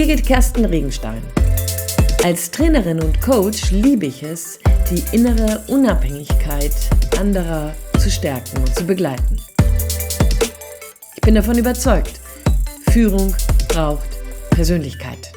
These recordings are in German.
Birgit Kersten Regenstein. Als Trainerin und Coach liebe ich es, die innere Unabhängigkeit anderer zu stärken und zu begleiten. Ich bin davon überzeugt, Führung braucht Persönlichkeit.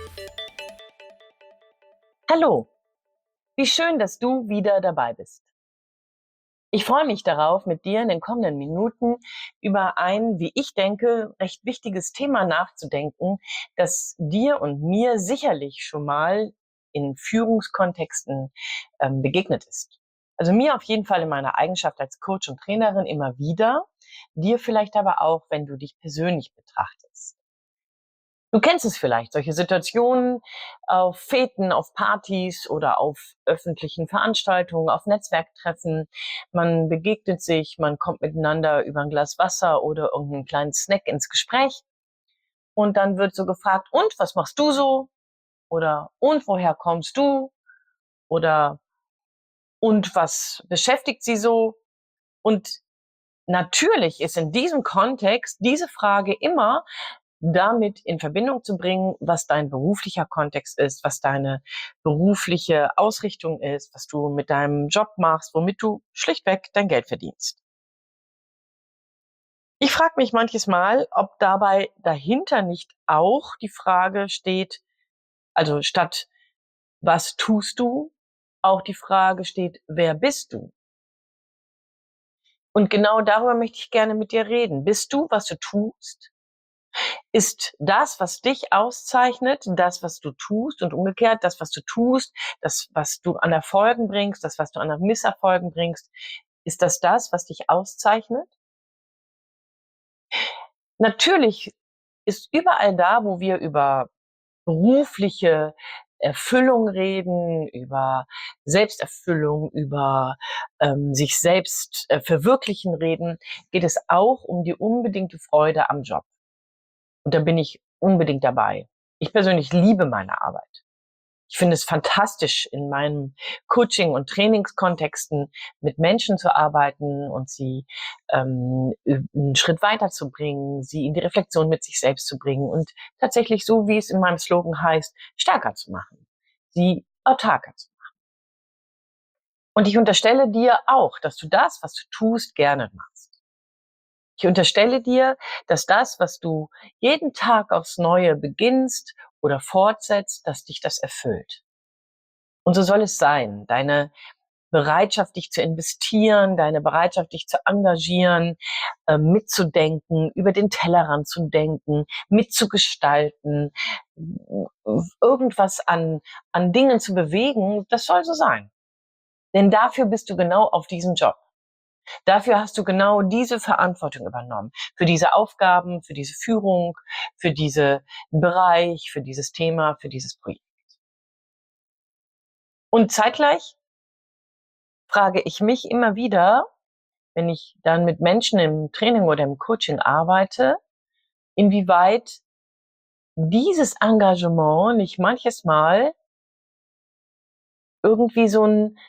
Hallo, wie schön, dass du wieder dabei bist. Ich freue mich darauf, mit dir in den kommenden Minuten über ein, wie ich denke, recht wichtiges Thema nachzudenken, das dir und mir sicherlich schon mal in Führungskontexten begegnet ist. Also mir auf jeden Fall in meiner Eigenschaft als Coach und Trainerin immer wieder, dir vielleicht aber auch, wenn du dich persönlich betrachtest. Du kennst es vielleicht, solche Situationen auf Feten, auf Partys oder auf öffentlichen Veranstaltungen, auf Netzwerktreffen. Man begegnet sich, man kommt miteinander über ein Glas Wasser oder irgendeinen kleinen Snack ins Gespräch. Und dann wird so gefragt, und was machst du so? Oder und woher kommst du? Oder und was beschäftigt sie so? Und natürlich ist in diesem Kontext diese Frage immer damit in Verbindung zu bringen, was dein beruflicher Kontext ist, was deine berufliche Ausrichtung ist, was du mit deinem Job machst, womit du schlichtweg dein Geld verdienst. Ich frage mich manches Mal, ob dabei dahinter nicht auch die Frage steht, also statt was tust du, auch die Frage steht, wer bist du? Und genau darüber möchte ich gerne mit dir reden. Bist du, was du tust? Ist das, was dich auszeichnet, das, was du tust und umgekehrt, das, was du tust, das, was du an Erfolgen bringst, das, was du an Misserfolgen bringst, ist das, was dich auszeichnet? Natürlich ist überall da, wo wir über berufliche Erfüllung reden, über Selbsterfüllung, über sich selbst verwirklichen reden, geht es auch um die unbedingte Freude am Job. Und da bin ich unbedingt dabei. Ich persönlich liebe meine Arbeit. Ich finde es fantastisch, in meinen Coaching- und Trainingskontexten mit Menschen zu arbeiten und sie einen Schritt weiterzubringen, sie in die Reflexion mit sich selbst zu bringen und tatsächlich, so wie es in meinem Slogan heißt, stärker zu machen, sie autarker zu machen. Und ich unterstelle dir auch, dass du das, was du tust, gerne machst. Ich unterstelle dir, dass das, was du jeden Tag aufs Neue beginnst oder fortsetzt, dass dich das erfüllt. Und so soll es sein. Deine Bereitschaft, dich zu investieren, deine Bereitschaft, dich zu engagieren, mitzudenken, über den Tellerrand zu denken, mitzugestalten, irgendwas an Dingen zu bewegen, das soll so sein. Denn dafür bist du genau auf diesem Job. Dafür hast du genau diese Verantwortung übernommen. Für diese Aufgaben, für diese Führung, für diesen Bereich, für dieses Thema, für dieses Projekt. Und zeitgleich frage ich mich immer wieder, wenn ich dann mit Menschen im Training oder im Coaching arbeite, inwieweit dieses Engagement nicht manches Mal irgendwie so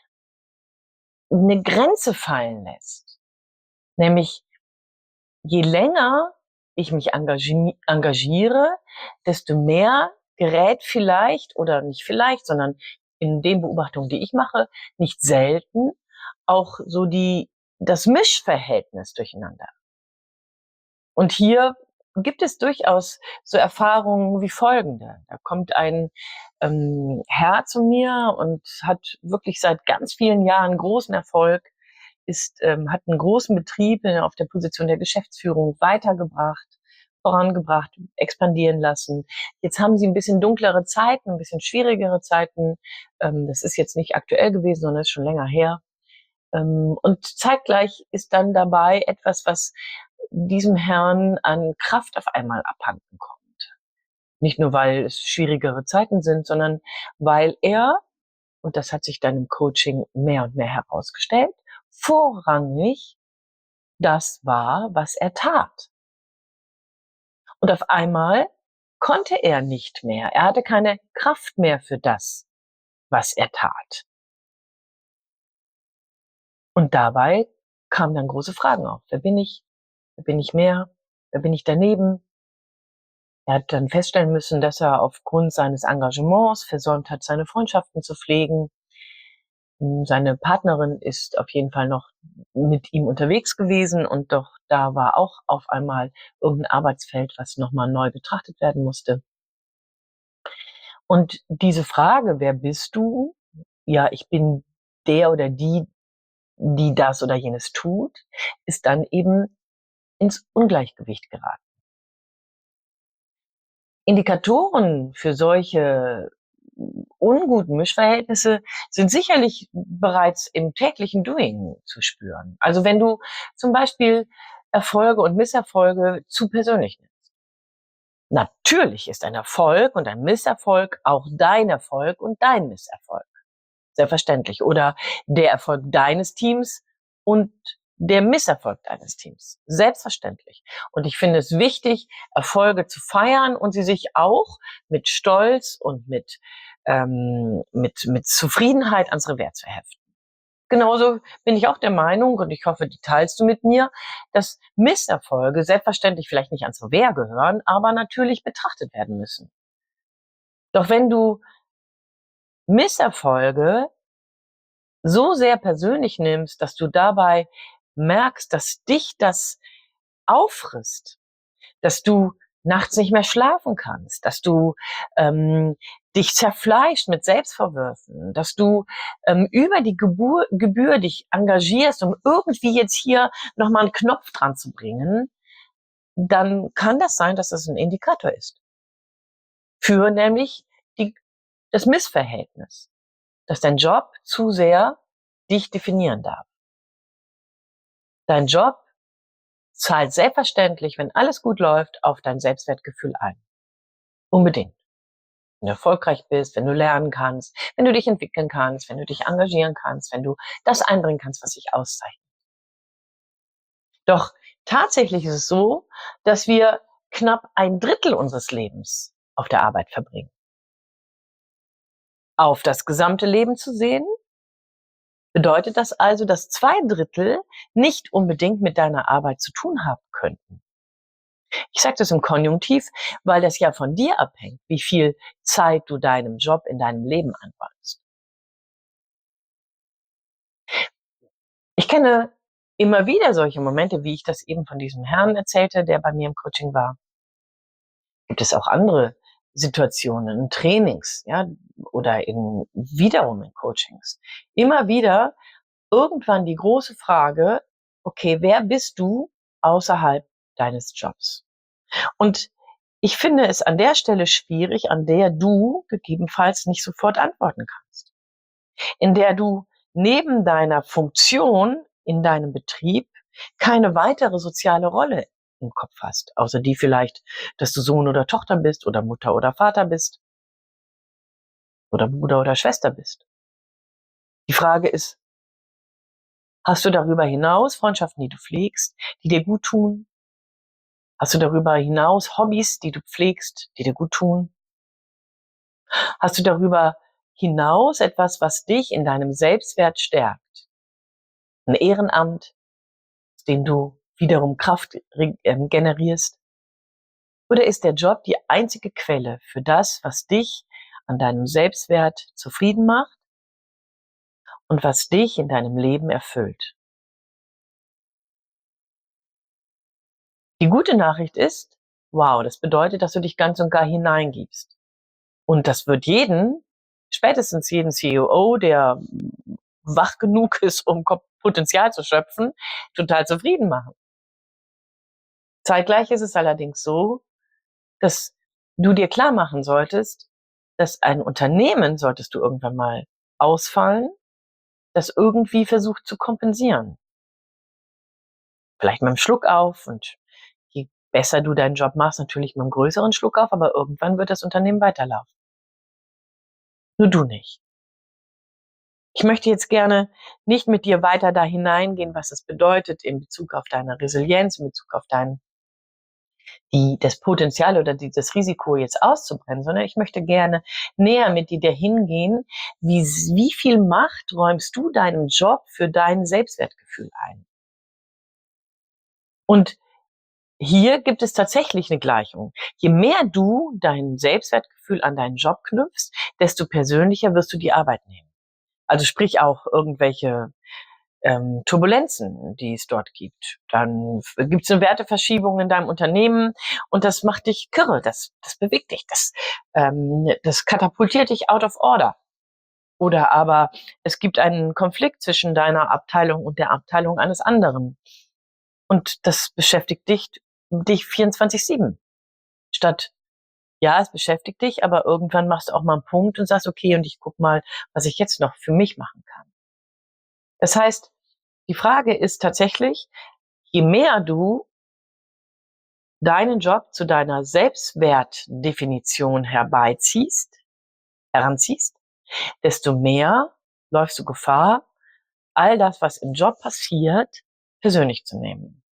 eine Grenze fallen lässt. Nämlich, je länger ich mich engagiere, desto mehr gerät vielleicht oder nicht vielleicht, sondern in den Beobachtungen, die ich mache, nicht selten auch so das Mischverhältnis durcheinander. Und hier gibt es durchaus so Erfahrungen wie folgende. Da kommt ein Herr zu mir und hat wirklich seit ganz vielen Jahren großen Erfolg, hat einen großen Betrieb auf der Position der Geschäftsführung weitergebracht, vorangebracht, expandieren lassen. Jetzt haben sie ein bisschen dunklere Zeiten, ein bisschen schwierigere Zeiten. Das ist jetzt nicht aktuell gewesen, sondern ist schon länger her. Und zeitgleich ist dann dabei etwas, was diesem Herrn an Kraft auf einmal abhanden kommt. Nicht nur, weil es schwierigere Zeiten sind, sondern weil er, und das hat sich dann im Coaching mehr und mehr herausgestellt, vorrangig das war, was er tat. Und auf einmal konnte er nicht mehr. Er hatte keine Kraft mehr für das, was er tat. Und dabei kamen dann große Fragen auf. Wer bin ich? Wer bin ich mehr? Wer bin ich daneben? Er hat dann feststellen müssen, dass er aufgrund seines Engagements versäumt hat, seine Freundschaften zu pflegen. Seine Partnerin ist auf jeden Fall noch mit ihm unterwegs gewesen und doch da war auch auf einmal irgendein Arbeitsfeld, was nochmal neu betrachtet werden musste. Und diese Frage, wer bist du? Ja, ich bin der oder die das oder jenes tut, ist dann eben ins Ungleichgewicht geraten. Indikatoren für solche unguten Mischverhältnisse sind sicherlich bereits im täglichen Doing zu spüren. Also wenn du zum Beispiel Erfolge und Misserfolge zu persönlich nimmst. Natürlich ist ein Erfolg und ein Misserfolg auch dein Erfolg und dein Misserfolg. Selbstverständlich. Oder der Erfolg deines Teams und der Misserfolg deines Teams. Selbstverständlich. Und ich finde es wichtig, Erfolge zu feiern und sie sich auch mit Stolz und mit Zufriedenheit ans Revers zu heften. Genauso bin ich auch der Meinung, und ich hoffe, die teilst du mit mir, dass Misserfolge selbstverständlich vielleicht nicht ans Revers gehören, aber natürlich betrachtet werden müssen. Doch wenn du Misserfolge so sehr persönlich nimmst, dass du dabei merkst, dass dich das auffrisst, dass du nachts nicht mehr schlafen kannst, dass du dich zerfleischt mit Selbstvorwürfen, dass du über die Gebühr dich engagierst, um irgendwie jetzt hier nochmal einen Knopf dran zu bringen, dann kann das sein, dass das ein Indikator ist. Für nämlich das Missverhältnis, dass dein Job zu sehr dich definieren darf. Dein Job zahlt selbstverständlich, wenn alles gut läuft, auf dein Selbstwertgefühl ein. Unbedingt. Wenn du erfolgreich bist, wenn du lernen kannst, wenn du dich entwickeln kannst, wenn du dich engagieren kannst, wenn du das einbringen kannst, was dich auszeichnet. Doch tatsächlich ist es so, dass wir knapp 1/3 unseres Lebens auf der Arbeit verbringen. Auf das gesamte Leben zu sehen, bedeutet das also, dass 2/3 nicht unbedingt mit deiner Arbeit zu tun haben könnten. Ich sage das im Konjunktiv, weil das ja von dir abhängt, wie viel Zeit du deinem Job in deinem Leben anwendest. Ich kenne immer wieder solche Momente, wie ich das eben von diesem Herrn erzählte, der bei mir im Coaching war. Gibt es auch andere Situationen, in Trainings, ja, oder wiederum in Coachings. Immer wieder irgendwann die große Frage, okay, wer bist du außerhalb deines Jobs? Und ich finde es an der Stelle schwierig, an der du gegebenenfalls nicht sofort antworten kannst. In der du neben deiner Funktion in deinem Betrieb keine weitere soziale Rolle im Kopf hast, außer die vielleicht, dass du Sohn oder Tochter bist oder Mutter oder Vater bist oder Bruder oder Schwester bist. Die Frage ist, hast du darüber hinaus Freundschaften, die du pflegst, die dir gut tun? Hast du darüber hinaus Hobbys, die du pflegst, die dir gut tun? Hast du darüber hinaus etwas, was dich in deinem Selbstwert stärkt? Ein Ehrenamt, aus dem du wiederum Kraft generierst? Oder ist der Job die einzige Quelle für das, was dich an deinem Selbstwert zufrieden macht und was dich in deinem Leben erfüllt? Die gute Nachricht ist, wow, das bedeutet, dass du dich ganz und gar hineingibst. Und das wird spätestens jeden CEO, der wach genug ist, um Potenzial zu schöpfen, total zufrieden machen. Zeitgleich ist es allerdings so, dass du dir klar machen solltest, dass ein Unternehmen, solltest du irgendwann mal ausfallen, das irgendwie versucht zu kompensieren. Vielleicht mit einem Schluck auf und je besser du deinen Job machst, natürlich mit einem größeren Schluck auf, aber irgendwann wird das Unternehmen weiterlaufen. Nur du nicht. Ich möchte jetzt gerne nicht mit dir weiter da hineingehen, was es bedeutet in Bezug auf deine Resilienz, in Bezug auf das Potenzial oder das Risiko jetzt auszubrennen, sondern ich möchte gerne näher mit dir dahin gehen, wie viel Macht räumst du deinem Job für dein Selbstwertgefühl ein? Und hier gibt es tatsächlich eine Gleichung. Je mehr du dein Selbstwertgefühl an deinen Job knüpfst, desto persönlicher wirst du die Arbeit nehmen. Also sprich auch irgendwelche Turbulenzen, die es dort gibt. Dann gibt es eine Werteverschiebung in deinem Unternehmen und das macht dich kirre, das bewegt dich, das katapultiert dich out of order. Oder aber es gibt einen Konflikt zwischen deiner Abteilung und der Abteilung eines anderen. Und das beschäftigt dich 24/7. Statt, ja, es beschäftigt dich, aber irgendwann machst du auch mal einen Punkt und sagst, okay, und ich guck mal, was ich jetzt noch für mich machen kann. Das heißt, die Frage ist tatsächlich, je mehr du deinen Job zu deiner Selbstwertdefinition heranziehst, desto mehr läufst du Gefahr, all das, was im Job passiert, persönlich zu nehmen.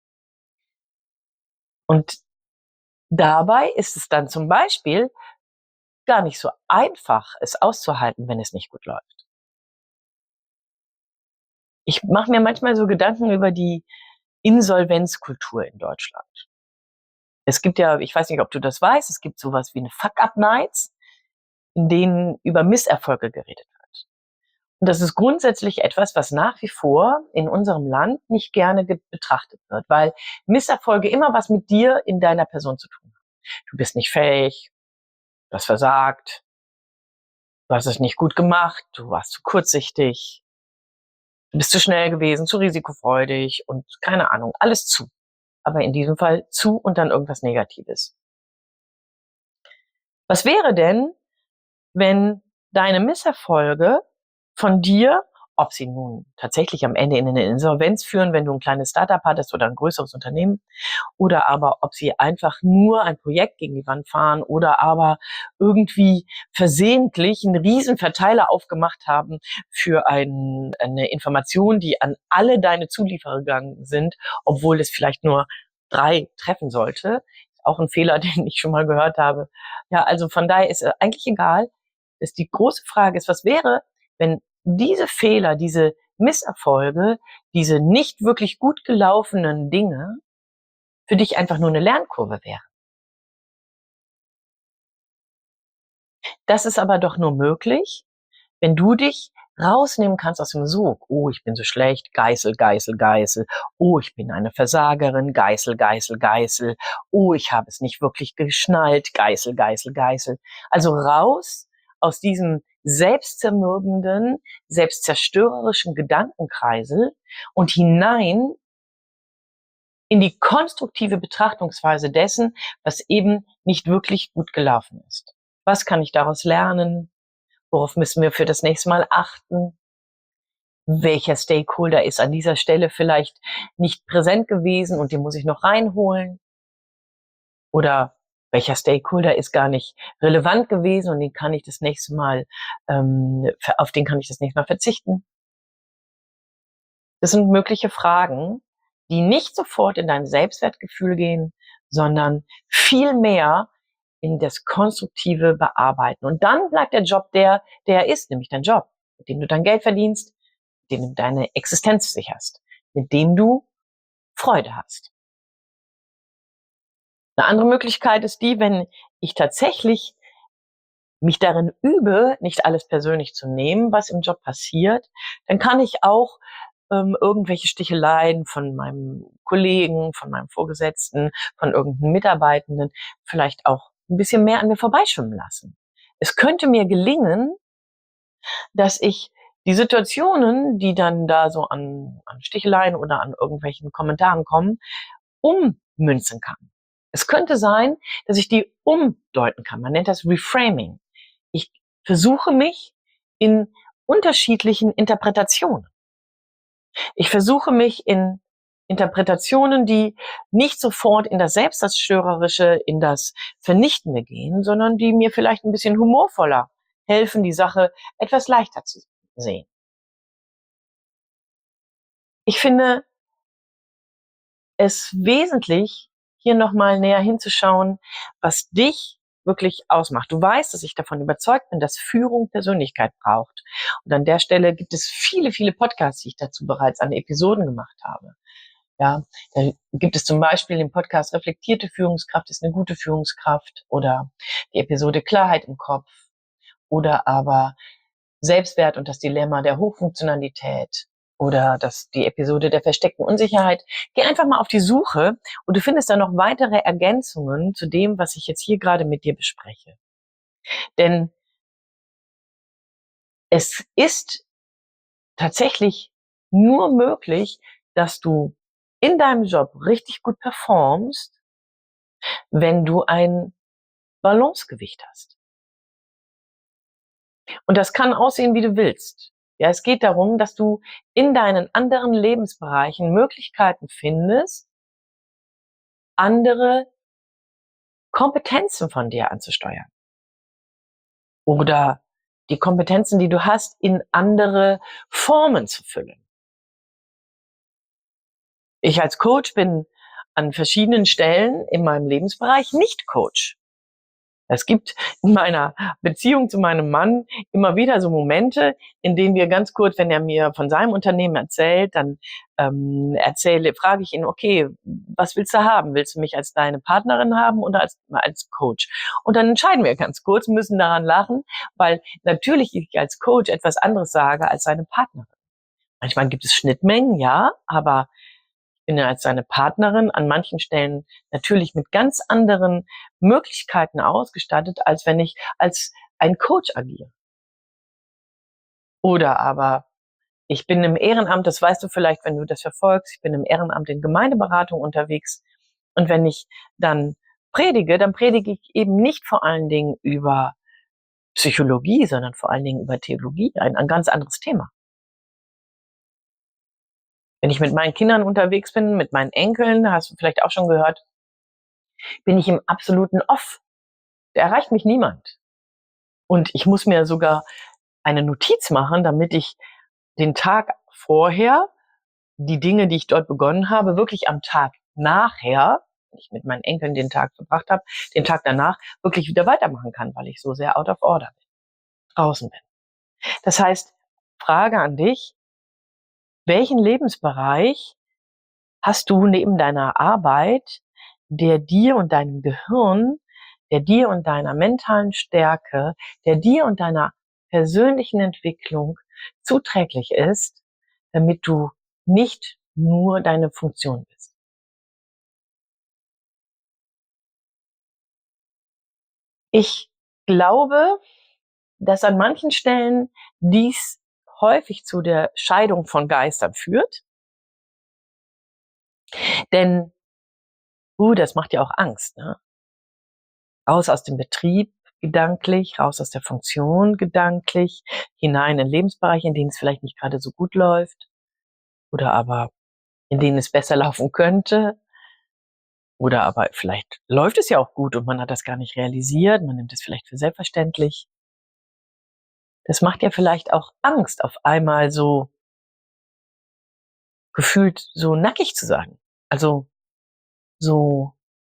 Und dabei ist es dann zum Beispiel gar nicht so einfach, es auszuhalten, wenn es nicht gut läuft. Ich mache mir manchmal so Gedanken über die Insolvenzkultur in Deutschland. Es gibt ja, ich weiß nicht, ob du das weißt, es gibt sowas wie eine Fuck-Up-Nights, in denen über Misserfolge geredet wird. Und das ist grundsätzlich etwas, was nach wie vor in unserem Land nicht gerne betrachtet wird, weil Misserfolge immer was mit dir in deiner Person zu tun haben. Du bist nicht fähig, du hast versagt, du hast es nicht gut gemacht, du warst zu kurzsichtig, du bist zu schnell gewesen, zu risikofreudig und keine Ahnung, alles zu. Aber in diesem Fall zu und dann irgendwas Negatives. Was wäre denn, wenn deine Misserfolge von dir, ob sie nun tatsächlich am Ende in eine Insolvenz führen, wenn du ein kleines Startup hattest oder ein größeres Unternehmen, oder aber ob sie einfach nur ein Projekt gegen die Wand fahren oder aber irgendwie versehentlich einen riesen Verteiler aufgemacht haben für eine Information, die an alle deine Zulieferer gegangen sind, obwohl es vielleicht nur 3 treffen sollte. Auch ein Fehler, den ich schon mal gehört habe. Ja, also von daher ist eigentlich egal. Die große Frage ist, was wäre, wenn diese Fehler, diese Misserfolge, diese nicht wirklich gut gelaufenen Dinge für dich einfach nur eine Lernkurve wären? Das ist aber doch nur möglich, wenn du dich rausnehmen kannst aus dem Sog. Oh, ich bin so schlecht, Geißel, Geißel, Geißel. Oh, ich bin eine Versagerin, Geißel, Geißel, Geißel. Oh, ich habe es nicht wirklich geschnallt, Geißel, Geißel, Geißel. Also raus aus diesem selbstzermürbenden, selbstzerstörerischen Gedankenkreisel und hinein in die konstruktive Betrachtungsweise dessen, was eben nicht wirklich gut gelaufen ist. Was kann ich daraus lernen? Worauf müssen wir für das nächste Mal achten? Welcher Stakeholder ist an dieser Stelle vielleicht nicht präsent gewesen und den muss ich noch reinholen? Oder welcher Stakeholder ist gar nicht relevant gewesen und den kann ich das nächste Mal, auf den kann ich das nächste Mal verzichten? Das sind mögliche Fragen, die nicht sofort in dein Selbstwertgefühl gehen, sondern viel mehr in das konstruktive Bearbeiten. Und dann bleibt der Job der er ist, nämlich dein Job, mit dem du dein Geld verdienst, mit dem du deine Existenz sicherst, mit dem du Freude hast. Eine andere Möglichkeit ist die, wenn ich tatsächlich mich darin übe, nicht alles persönlich zu nehmen, was im Job passiert, dann kann ich auch irgendwelche Sticheleien von meinem Kollegen, von meinem Vorgesetzten, von irgendeinem Mitarbeitenden vielleicht auch ein bisschen mehr an mir vorbeischwimmen lassen. Es könnte mir gelingen, dass ich die Situationen, die dann da so an Sticheleien oder an irgendwelchen Kommentaren kommen, ummünzen kann. Es könnte sein, dass ich die umdeuten kann. Man nennt das Reframing. Ich versuche mich in unterschiedlichen Interpretationen. Ich versuche mich in Interpretationen, die nicht sofort in das Selbstzerstörerische, in das Vernichtende gehen, sondern die mir vielleicht ein bisschen humorvoller helfen, die Sache etwas leichter zu sehen. Ich finde es wesentlich, hier nochmal näher hinzuschauen, was dich wirklich ausmacht. Du weißt, dass ich davon überzeugt bin, dass Führung Persönlichkeit braucht. Und an der Stelle gibt es viele, viele Podcasts, die ich dazu bereits an Episoden gemacht habe. Ja, da gibt es zum Beispiel den Podcast Reflektierte Führungskraft ist eine gute Führungskraft oder die Episode Klarheit im Kopf oder aber Selbstwert und das Dilemma der Hochfunktionalität oder die Episode der versteckten Unsicherheit. Geh einfach mal auf die Suche und du findest da noch weitere Ergänzungen zu dem, was ich jetzt hier gerade mit dir bespreche. Denn es ist tatsächlich nur möglich, dass du in deinem Job richtig gut performst, wenn du ein Balancegewicht hast. Und das kann aussehen, wie du willst. Ja, es geht darum, dass du in deinen anderen Lebensbereichen Möglichkeiten findest, andere Kompetenzen von dir anzusteuern. Oder die Kompetenzen, die du hast, in andere Formen zu füllen. Ich als Coach bin an verschiedenen Stellen in meinem Lebensbereich nicht Coach. Es gibt in meiner Beziehung zu meinem Mann immer wieder so Momente, in denen wir ganz kurz, wenn er mir von seinem Unternehmen erzählt, dann frage ich ihn, okay, was willst du haben? Willst du mich als deine Partnerin haben oder als Coach? Und dann entscheiden wir ganz kurz, müssen daran lachen, weil natürlich ich als Coach etwas anderes sage als seine Partnerin. Manchmal gibt es Schnittmengen, ja, aber bin ja als seine Partnerin an manchen Stellen natürlich mit ganz anderen Möglichkeiten ausgestattet, als wenn ich als ein Coach agiere. Oder aber ich bin im Ehrenamt, das weißt du vielleicht, wenn du das verfolgst, ich bin im Ehrenamt in Gemeindeberatung unterwegs. Und wenn ich dann predige ich eben nicht vor allen Dingen über Psychologie, sondern vor allen Dingen über Theologie, ein ganz anderes Thema. Wenn ich mit meinen Kindern unterwegs bin, mit meinen Enkeln, hast du vielleicht auch schon gehört, bin ich im absoluten Off. Da erreicht mich niemand. Und ich muss mir sogar eine Notiz machen, damit ich den Tag vorher die Dinge, die ich dort begonnen habe, wirklich am Tag nachher, wenn ich mit meinen Enkeln den Tag verbracht habe, den Tag danach wirklich wieder weitermachen kann, weil ich so sehr out of order bin, draußen bin. Das heißt, Frage an dich, welchen Lebensbereich hast du neben deiner Arbeit, der dir und deinem Gehirn, der dir und deiner mentalen Stärke, der dir und deiner persönlichen Entwicklung zuträglich ist, damit du nicht nur deine Funktion bist? Ich glaube, dass an manchen Stellen dies häufig zu der Scheidung von Geistern führt, denn das macht ja auch Angst, ne? Raus aus dem Betrieb gedanklich, raus aus der Funktion gedanklich, hinein in Lebensbereiche, in denen es vielleicht nicht gerade so gut läuft oder aber in denen es besser laufen könnte oder aber vielleicht läuft es ja auch gut und man hat das gar nicht realisiert, man nimmt es vielleicht für selbstverständlich. Das macht ja vielleicht auch Angst, auf einmal so gefühlt so nackig zu sein, also so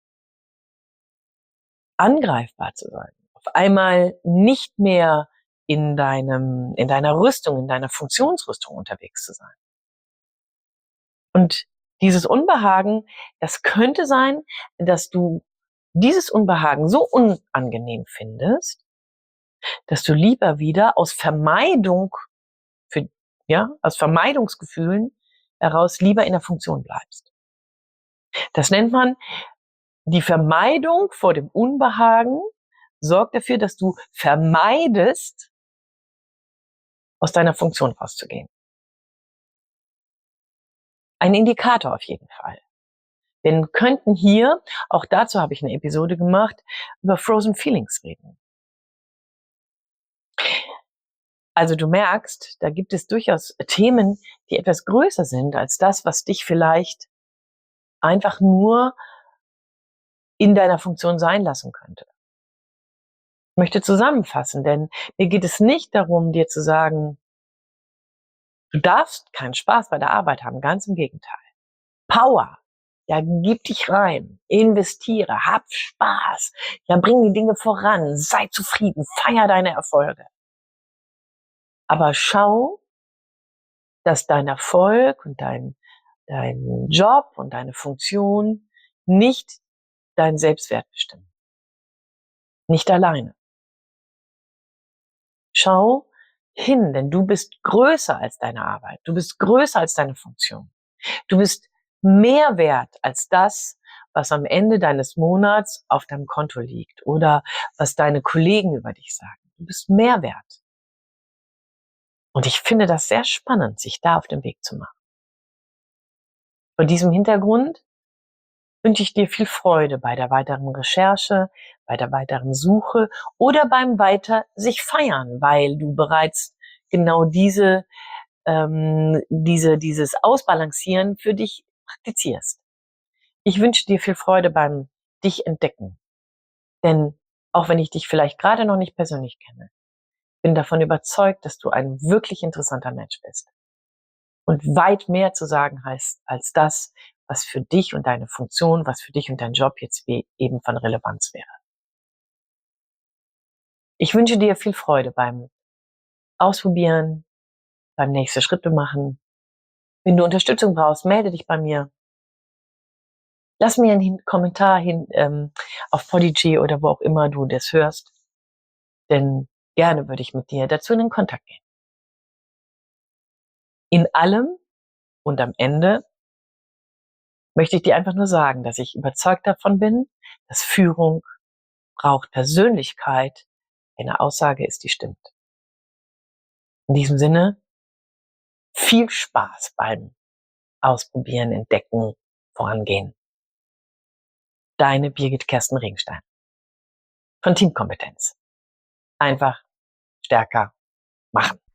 angreifbar zu sein, auf einmal nicht mehr in deiner Rüstung, in deiner Funktionsrüstung unterwegs zu sein. Und dieses Unbehagen, das könnte sein, dass du dieses Unbehagen so unangenehm findest, dass du lieber wieder aus aus Vermeidungsgefühlen heraus lieber in der Funktion bleibst. Das nennt man die Vermeidung vor dem Unbehagen, sorgt dafür, dass du vermeidest, aus deiner Funktion rauszugehen. Ein Indikator auf jeden Fall. Wir könnten hier, auch dazu habe ich eine Episode gemacht, über Frozen Feelings reden. Also du merkst, da gibt es durchaus Themen, die etwas größer sind als das, was dich vielleicht einfach nur in deiner Funktion sein lassen könnte. Ich möchte zusammenfassen, denn mir geht es nicht darum, dir zu sagen, du darfst keinen Spaß bei der Arbeit haben, ganz im Gegenteil. Power. Ja, gib dich rein, investiere, hab Spaß, ja, bring die Dinge voran, sei zufrieden, feier deine Erfolge. Aber schau, dass dein Erfolg und dein Job und deine Funktion nicht deinen Selbstwert bestimmen. Nicht alleine. Schau hin, denn du bist größer als deine Arbeit. Du bist größer als deine Funktion. Du bist mehr wert als das, was am Ende deines Monats auf deinem Konto liegt oder was deine Kollegen über dich sagen. Du bist mehr wert. Und ich finde das sehr spannend, sich da auf den Weg zu machen. Vor diesem Hintergrund wünsche ich dir viel Freude bei der weiteren Recherche, bei der weiteren Suche oder beim weiter sich feiern, weil du bereits genau dieses Ausbalancieren für dich praktizierst. Ich wünsche dir viel Freude beim dich entdecken. Denn auch wenn ich dich vielleicht gerade noch nicht persönlich kenne, bin davon überzeugt, dass du ein wirklich interessanter Mensch bist. Und weit mehr zu sagen heißt als das, was für dich und deine Funktion, was für dich und dein Job jetzt eben von Relevanz wäre. Ich wünsche dir viel Freude beim Ausprobieren, beim nächste Schritte machen. Wenn du Unterstützung brauchst, melde dich bei mir. Lass mir einen Kommentar auf Podigy oder wo auch immer du das hörst. Denn gerne würde ich mit dir dazu in den Kontakt gehen. In allem und am Ende möchte ich dir einfach nur sagen, dass ich überzeugt davon bin, dass Führung braucht Persönlichkeit. Eine Aussage ist, die stimmt. In diesem Sinne, viel Spaß beim Ausprobieren, Entdecken, Vorangehen. Deine Birgit Kersten Regenstein von Teamkompetenz. Einfach stärker machen.